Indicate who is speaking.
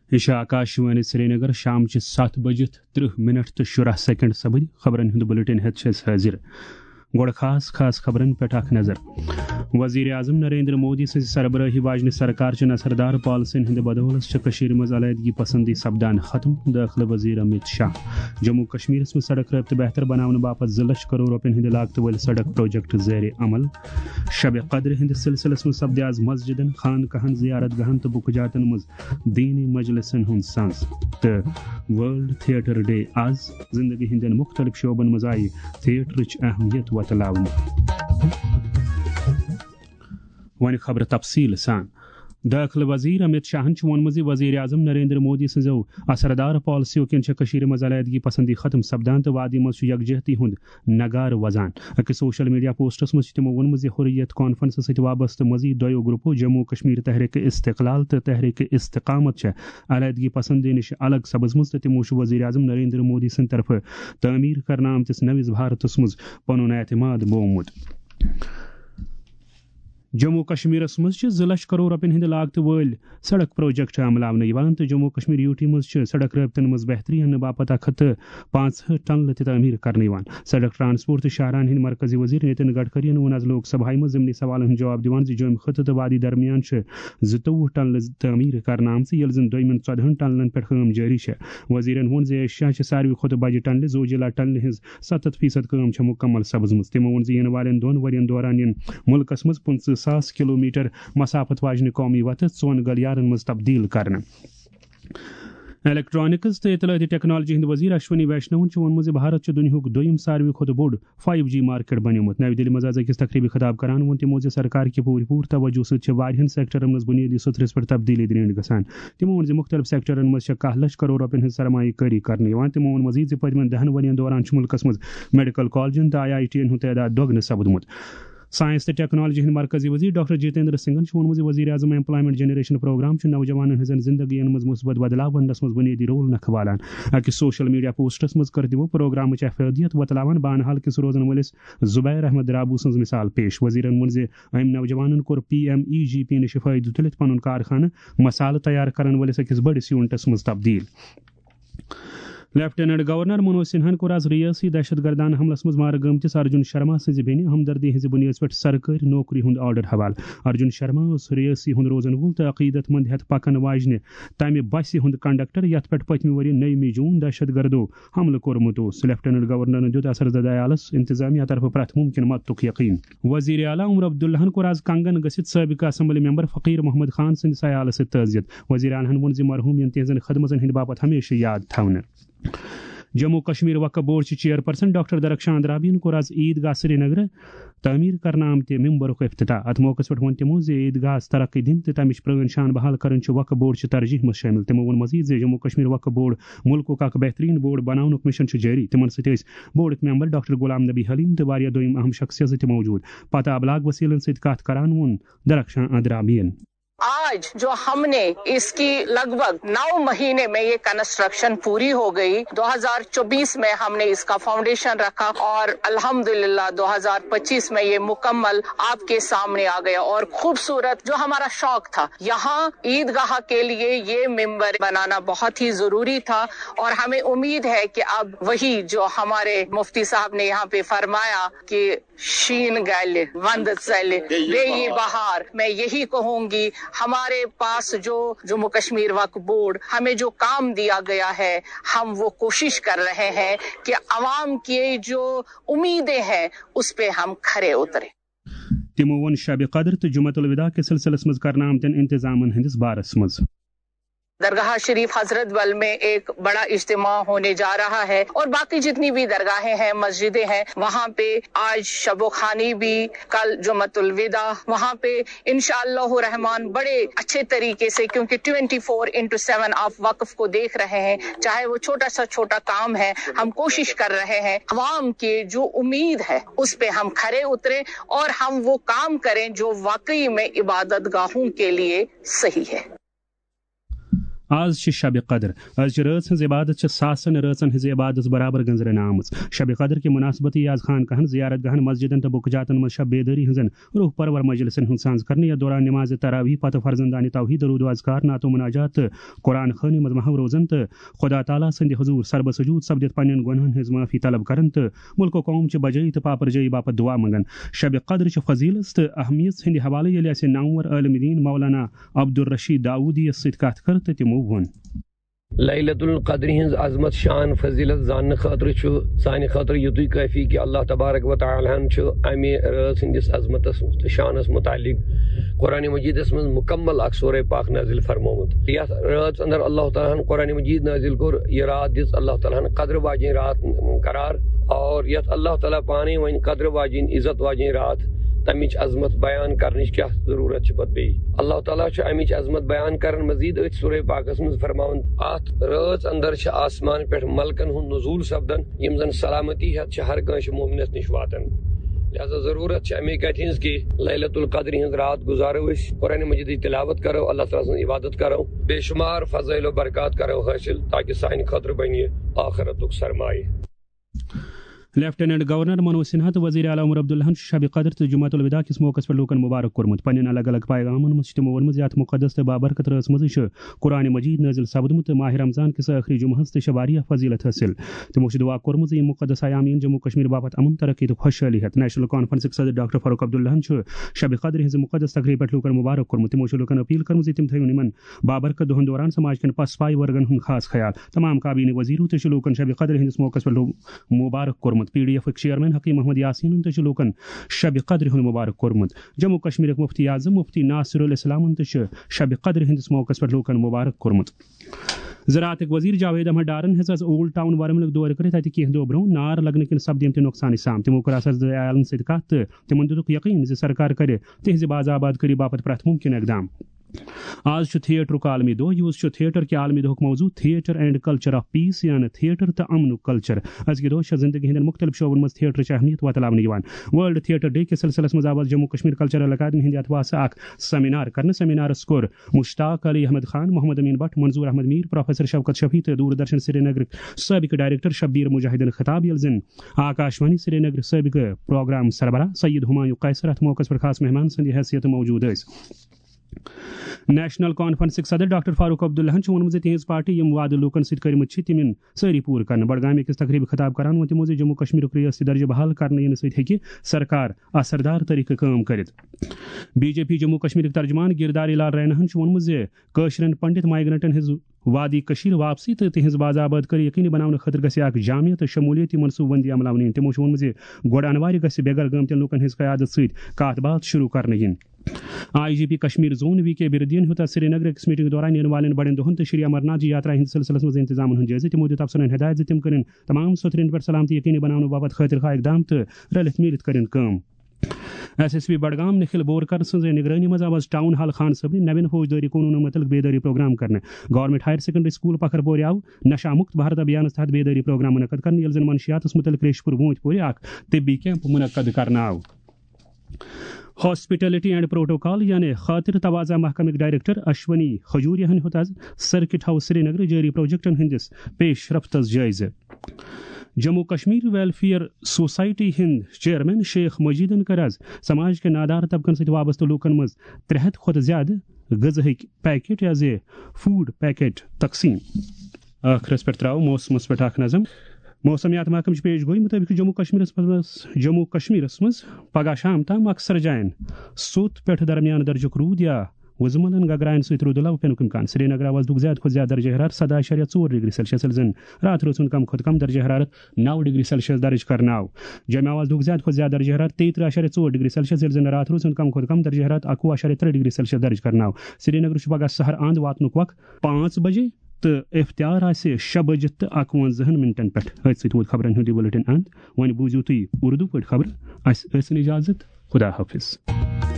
Speaker 1: یہ آکاشوانی سری نگر شام 7:30 تو 10 سیکنڈ سپد خبرن ہند بلٹن ہت حاضر گوڑ خاص خبرن پہ اخ نظر وزیر اعظم نریندر مودی سن سربراہی واجنہ سرکار چہ اثردار پالسین ہند بدولت مز علیحدگی پسندی سپدان ختم داخلہ وزیر امت شاہ جموں کشمیر میں سڑک رابطہ بہتر بنانے باپت 2 لچھ کروڑ روپین ہند لاگت ول سڑک پروجیکٹ زیر عمل شب قدر ہند سلسلس میں سپدی آز مسجدن خانقاہن زیارت گاہن تو بکجاتن مز دینی مجلسن ہند سنز تو ورلڈ تھیٹر ڈے آز زندگی ہندین مختلف شعبن مز آئی تھیٹرچ اہمیت وتلاون ون خبر تفصیل سان داخلہ وزیر امت شاہن وونمت وزیر اعظم نریندر مودی سزو اثردار پالسیو کن مز علیحدگی پسندی ختم سپدان تو وادی مز یکجہتی ہند نگار وزان اکس سوشل میڈیا پوسٹس مز تمو وونمت حریت کانفرنس ست وابستہ مزید 2 گروپو جموں کشمیر تحریک استقلال تو تحریک استقامت علیحدگی پسندی نش الگ سپزمت تو تمو وزیر اعظم نریندر مودی سند طرف تعمیر کرنا آمتس نوس بھارتس مز پن اعتماد مومت جموں کشمیر مز 2 لچھ کروڑ روپین ہند لاگت ول سڑک پروجیکٹ عمل تو جموں کشمیر یوٹی مز سڑک رابطن مز بہتری ان باپت 165 ٹنل تعمیر کرنے سڑک ٹرانسپورٹ تو شاہراہ ہند مرکزی وزیر نتن گڈکری ون آز لوک سبھا مز ضمنی سوالن جواب دیوان جوم خطہ تو وادی درمیان 22 ٹنل تعمیر کرنا آمت یل زن دویمن 14 ٹنلن پہ کام جاری وزیرن وون ایشیا ساروی کھت بجہ ٹنل زوجلا ٹنل ہز 70% کام مکمل سپزمت تمو وون ین والن 2 ورین دوران ملکس مز 50,000 کلومیٹر مسافت واجنہ قومی وتہ 4 گلیارن مز تبدیل کرنا الیکٹرانکس تو اطلاعاتی ٹیکنالوجی ہند وزیر اشونی ویشنون وونمت بھارت دنیا دویم ساروی کھت بوڑ 5G مارکیٹ بنیومت نئی دلی مز أکس تقریبی خطاب کران وون تمو سرکار کہ پور توجہ ست واریہن سیکٹرن مز بنیادی ستھرس پہ تبدیلی درینڈ گژھان تمو وون مختلف سیکٹرن مز 10 لچھ کروڑ روپین ہند سرمایہ کاری کرنے تمو وون مزید پتمن 10 ورین دوران ملکس مز میڈیکل کالجن تو IIT ہند تعداد دگن سپدمت سائنس تو ٹیکنالوجی ہند مرکزی وزیر ڈاکٹر جتیندر سنگھن وونمت وزیر اعظم ایمپلائمنٹ جنریشن پروگرام نوجوان ہزن زندگی مز مثبت بدلاو ونس مز بنیادی رول نکھوالان اکس سوشل میڈیا پوسٹس مز کر تمو پروگرام افادیت وتلاوان بانحال کس روزن ولس زبیر احمد رابو سن مثال پیش وزیرن وون ام نوجوانن کور PMEGP نش فائدہ تلت پن کارخانہ مسالہ تیار کرن ولس اکس بڑس یونٹس مز تبدیل لیفٹیننٹ گورنر منوج سنہن کور آز ریاسی دہشت گردانہ حملس مز مارٕ گٔمتِس ارجن شرما سٕنزِ بیٚنہِ ہمدردی ہٕنٛزِ بُنیادس پٮ۪ٹھ سرکٲرۍ نوکری ہُنٛد آرڈر حوالہٕ ارجن شرما اوس ریاسی ہُنٛد روزن وول تہٕ عقیدت مند ہٮ۪تھ پکن واجنہِ تمہِ بسہِ ہُنٛد کنڈکٹر یتھ پٮ۪ٹھ پٔتمہِ ؤرۍ 9 جوٗن دہشت گردو حملہٕ کوٚرمُت اوس لیفٹیننٹ گورنرن دیُت اثردہ عیالس انتظامیہ طرفہٕ پرٛٮ۪تھ مُمکِن مدتُک یقین وزیر اعلیٰ عمر عبداللہن کوٚر آز کنگن گٔژھِتھ سٲبقہٕ اسمبلی ممبر فقیر محمد خان سٕنٛدِس عیالس سۭتۍ تعزیت وزیر اعلیٰ ووٚن زِ مرحوٗم یِن تِہنٛزن خدمتن ہٕنٛدِ باپتھ ہمیشہ یاد تھاونہٕ Jammu Kashmir Waqf board chairperson doctor Darakhshan درابین کور آز عیدگاہ سری نگر تعمیر کرنا آمتہ ممبرک افتتاح ات موقع پہ ون تمو عیدگاہ ترقی دن تو تمچ پران شان بحال کرن وقف بورڈ ترجیح مز شامل تمو ون مزید جموں کشمیر وقف بورڈ ملک اخ بہترین بورڈ بناونک مشن جاری تمن ست بورڈ ممبر ڈاکٹر غلام نبی حلیم تو دویم اہم شخصیت موجود پتہ ابلاغ وسیلن ست کت کران وون درخشان درابین
Speaker 2: آج جو ہم نے اس کی لگ بھگ 9 مہینے میں یہ کنسٹرکشن پوری ہو گئی 2024 میں ہم نے اس کا فاؤنڈیشن رکھا اور الحمدللہ 2025 میں یہ مکمل آپ کے سامنے آ گیا اور خوبصورت جو ہمارا شوق تھا یہاں عیدگاہ کے لیے یہ ممبر بنانا بہت ہی ضروری تھا اور ہمیں امید ہے کہ اب وہی جو ہمارے مفتی صاحب نے یہاں پہ فرمایا کہ شین گل وند ژلہِ بیٚیہِ بہار میں یہی کہوں گی ہمارے پاس جو جموں کشمیر وقف بورڈ ہمیں جو کام دیا گیا ہے ہم وہ کوشش کر رہے ہیں کہ عوام کی جو امیدیں ہیں اس پہ ہم کھرے اتریں
Speaker 1: تمو ون شب قدر تو جمعۃ الوداع کے سلسلس مز کرنا آمتن انتظامن ہندس بارس مز
Speaker 2: درگاہ شریف حضرت بل میں ایک بڑا اجتماع ہونے جا رہا ہے اور باقی جتنی بھی درگاہیں ہیں مسجدیں ہیں وہاں پہ آج شب و خوانی بھی کل جمعۃ الوداع وہاں پہ انشاءاللہ الرحمن بڑے اچھے طریقے سے کیونکہ 24/7 آپ وقف کو دیکھ رہے ہیں چاہے وہ چھوٹا سا چھوٹا کام ہے ہم کوشش کر رہے ہیں عوام کی جو امید ہے اس پہ ہم کھرے اتریں اور ہم وہ کام کریں جو واقعی میں عبادت گاہوں کے لیے صحیح ہے
Speaker 1: آز شب قدر از رٲژ ہٕنٛز عبادت ساسن رٲژن ہٕنٛزِ عبادت برابر گنزرن آمٕژ شب قدر کہِ مناسبتی آز خانقاہن زیارت گاہن مسجدن تہٕ بُکہٕ منٛز شب بیدٲری ہٕنٛزن روح پرور مجلسن ہُنٛد سانز کرنہٕ یتھ دوران نماز تراویح پتہٕ فرزندانہِ توحید درود و اذکار نعت و مناجات تہٕ قرآن خوانی منٛز محو روزن تہٕ خدا تعالیٰ سٕنٛدِ حضوٗر سربہٕ سجوٗد سپدِتھ پننٮ۪ن گۄنہن ہٕنٛز معافی طلب کران تہٕ مُلکو قوم چہِ بجٲیی تہٕ پاپرجٲیی باپتھ دعا منگان شب قدر چہِ فضیلت تہٕ اہمیت ہٕنٛدِ حوالہٕ ییٚلہِ اَسہِ نامور عالم دین مولانا عبدالرشید داؤدیَس سۭتۍ کتھ کٔر تہٕ تِمو ووٚن
Speaker 3: لیلۃ القدر ہنز عظمت شان فضیلت زاننے خاطر سانہ خاطر یتُے کافی کہ اللہ تبارک و تعالیٰ امہ رٲژ ہندس عظمتس شانس متعلق قرآن مجیدس من مکمل اکھ سورہ پاک نازل فرمومت یتھ رٲژ اندر اللہ تعالیٰ قرآن مجید نازل کور یہ رات دِژ اللہ تعالیٰ قدر واجین رات قرار اور یتھ اللہ تعالیٰ پانے ون قدر واجین عزت واجین رات تمچ عظمت بیان کرنچ کیا ضرورت پتہ بی اللہ تعالیٰ امچ عظمت بیان کرن مزید ات سورہ پاکس من فرماون ات رٲژ اندر آسمان پہ ملکن ہند نزول سپدن یم زن سلامتی ہتھ ہر کانس مومنس نش واتن لہذا ضرورت امے کتھ ہز کہ لیلۃ القدر ہز رات گزارو اس قرآن مجید تلاوت کرو اللہ تعالیٰ سن عبادت کرو بے شمار فضائل و برکات کرو حاصل تاکہ سانہ خاطر بنی آخرتک سرمایہ
Speaker 1: لیفٹیننٹ گورنر منوج سنہا تو وزیر اعلیٰ عمر عبداللہ شب قدر تو جمعۃ الوداع کس موقع پر لوکن مبارک کورمت پنن الگ الگ پیغامن مز تمو ونمت یتھ مقدس تو بابرکت رٲژ مز قرآن مجید نازل سپدمت ماہ رمضان کس آخری جمعہس تہ واریاہ فضیلت حاصل تمو دعا کورمت یہ مقدس ایامین جموں کشمیر باپت امن ترقی تو خوشحالی ہت نیشنل کانفرنسک صدر ڈاکٹر فاروق عبداللہ شب قدر ہز مقدس تقریب پہ لوکن مبارک کورمت تمو لوکن اپیل کرم تم تھو نمن بابرکت دہن دوران سماج کن پسپائی ورگن ہند خاص خیال تمام کابینہ وزیرو تہ لوکن شب قدر ہندس موقع پر مبارک کورمت P D F chairman Hakeem Mohammad Yasin تہ لوکن شب قدر ہند مبارک کورمت جموں کشمیر مفتی اعظم مفتی ناصر الاسلام تہ شب قدر ہندس موقع پر لوکن مبارک کورمت زراعت وزیر جاوید احمد ڈارن ہز اولڈ ٹاؤن ورملک دور کرت اتہ کینٛہہ دۄہ برونٛہہ نار لگنہٕ کِنۍ سپدیم تہِ نۄقصان سام تمو کوٚر اثرزدہ عیالن سۭتۍ کتھ تہٕ تمن دِتُکھ یقین ز سرکار کرِ تہنٛزِ باضابطگی باپت پرٛٮ۪تھ ممکن اقدام آز تھیٹرک عالمی دۄہ یُس تھیٹر کہ عالمی دۄہُک موضوع theatre and culture of peace یعنی تھیٹر تو امنک کلچر ازکہ دۄہ زندگی ہند مختلف شعبن مز تھیٹرچ اہمیت وتلاونہٕ ورلڈ تھیٹر ڈے کس سلسلس مز آو جموں کشمیر کلچرل اکیڈمی ہند اتواسہ اخ سیمینار کرنے سیمینارس کور مشتاق علی احمد خان محمد امین بٹ منظور احمد میر پروفیسر شوکت شفیع تو دوردرشن سری نگر سابق ڈائریکٹر شبیر مجاہدین خطاب یل زن آکاشوانی سری نگر سابق پروگرام سربراہ سید ہمایوں قیصر ات موقع پر خاص مہمان سند حیثیت موجود نیشنل کانفرنسک صدر ڈاکٹر فاروق عبداللہ ووٚنمُت زِ تہنٛز پارٹی یم وعدٕ لوٗکن سۭتۍ کٔرمٕتۍ چھِ تِم یِن سٲری پوٗرٕ کرنہٕ بڈگام أکِس تقریٖبہِ خطاب کران ووٚن تِمو زِ جموں کشمیرُک ریاستی درجہِ بحال کرنہٕ یِنہٕ سۭتۍ ہیٚکہِ سرکار اثردار طریقہٕ کٲم کٔرِتھ بی جے پی جموں کشمیرٕکۍ ترجمان گرداری لال ریناہن چھُ ووٚنمُت زِ کٲشرٮ۪ن پنڈت مائیگرنٹن ہٕنٛز وادی کشیر واپسی تو تہذ باضابطگی یقینی بناونہٕ خٲطرٕ گژھِ اکھ جامع تو شمولیتی منصوبہٕ بندی عملاونہٕ یِنۍ تِمو چھُ ووٚنمُت زِ گۄڈٕ انوارِ گژھِ بے گھر گٲمتٮ۪ن لوٗکن ہٕنٛز قیادت سۭتۍ کتھ باتھ شروع کرنہٕ یِنۍ آئی جی پی کشمیر زون وی کے بردین ہیوٚت سری نگر أکِس میٹنگ دوران یِنہٕ والٮ۪ن بڑٮ۪ن دۄہن تہٕ شری امرناتھ جی یاترا ہٕنٛدِس سلسلس منٛز انتظامن ہُنٛد جٲیزٕ تِمو دِیُت افسرن ہدایت زِ تِم کٔرِنۍ تمام سوٚتھرین پٮ۪ٹھ سلامتی یقینی بناونہٕ باپتھ خٲطر خواہ اقدام تہٕ رلِتھ میٖلِتھ کٔرِنۍ کٲم S S P Budgam Nikhil Borkar سٕنٛز نگرٲنی منٛز آو ٹاؤن ہال خان صٲبنہِ نوین فوجدٲری قونوٗنن متعلق بیدٲری پروگرام کرنہٕ گورنمنٹ ہایر سیکنڈری سکول پکھرپورِ آو نشہ مُکت بھارت ابھیانس تحت بیدٲری پروگرام منعقد کرنہٕ ییٚلہِ زن منشیاتس متعلق ریشپور ووٗنٛتۍ پورِ اکھ طبی کیمپ منعقد کرنہٕ آو ہاسپٹلٹی اینڈ پروٹوکال یعنی خاطر توازہ محکمک ڈائریکٹر اشونی کھجوریہ ہیوٚت آز سرکٹ ہاؤس سری نگر جٲری پروجیکٹن ہندس پیش رفتس جٲیزٕ جموں کشمیر ویلفیئر سوسائٹی ہند چیئرمین شیخ مجیدن کر آز سماج کے نادار طبقن سۭتۍ وابستہٕ لوٗکن منٛز 300 کھۄتہٕ زیادٕ غذاہٕکۍ پیکٹ یا زِ فوڈ پیکٹ تقسیم ٲخرس پٮ۪ٹھ ترٛاو موسمس پٮ۪ٹھ اکھ نظر موسمیات محکمٕچ پیش گوئی مطٲبق جموں کشمیرس منٛز پگہہ شام تام اکثر جاین سوٚت پٮ۪ٹھ درمیان درجُک روٗد یا وُزملن گگراین سۭتۍ روٗد علاوٕ پینُک اِمکان سری نگر آواز دُک زیادٕ کھۄتہٕ زیادٕ درجہ حرارت 17.4 ڈگری سیلسیس ییٚلہِ زن رات رٲژ ہُنٛد کم کھۄتہٕ کم درجہ حرارت 9 ڈگری سیلسیس درج کرنہٕ آو جامع آواز دُک زیادٕ کھۄتہٕ زیادٕ درجہ حرارت 33.4 ڈگری سیلسیس ییٚلہِ زن رات رٲژ ہُنٛد کم کھۄتہٕ کم درجہ حرارت 21.3 ڈگری سیلسیس درج کرنہٕ آو سری نگر چھُ پگہہ سحر اند واتنُک وق 5 بجے تہٕ افتیار آسہِ 6 بجِتھ تہٕ 51 منٹن پٮ۪ٹھ أتھۍ سۭتۍ ووت خبرن ہُنٛد یہِ بُلٹن اند وۄنۍ بوٗزِو تُہۍ اردو پٲٹھۍ خبر اَسہِ ٲسِن اِجازت خدا حافظ